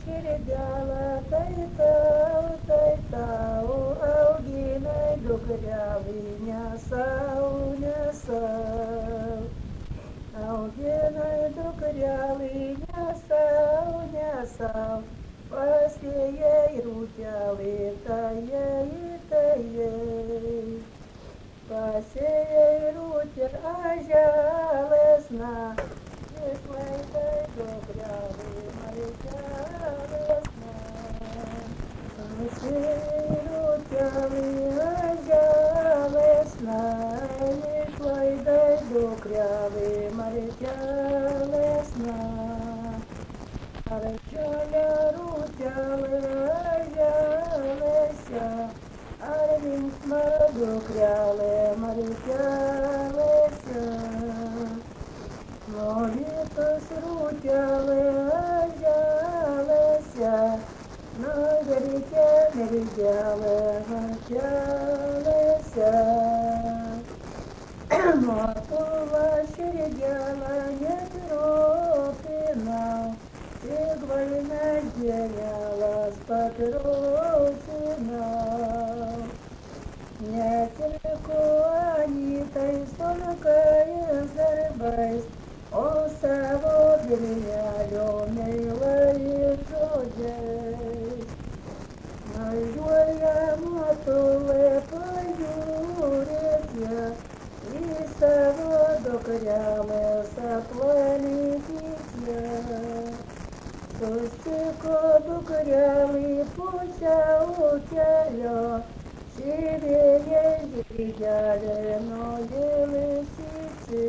širdelę, tai tau, auginai dukrelį, nesau. Auginai dukrelį, nesau, pasėjai rūtelį, tai. Pasėjai rūtelį, aželesna, išlaidai dukrelį, maritelesna. Pasėjai rūtelį, aželesna, išlaidai dukrelį, maritelesna. Arčelė rūtelė, aželėse, ar linksma dukrelė, maritelėse. Noritos rūtelė, aželėse, verkė mergelė, martelėse. Motuva širdelę netrupinau, tik vaina gėlelas patraukinau. Netirku anytai smulkais darbais, o savo vilnelio meilais žodžiais. Važiuoja motulė pajūrėje, į savo dukrelės aplankyti. Sustiko dukrelį pusiau kelio, širėje žirgelė nuilsisi.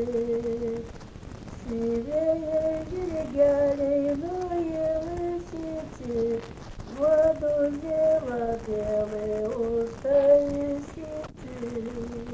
Širėje žirgelė nuilsisi, duodu vėlą vėlai užtaisyti.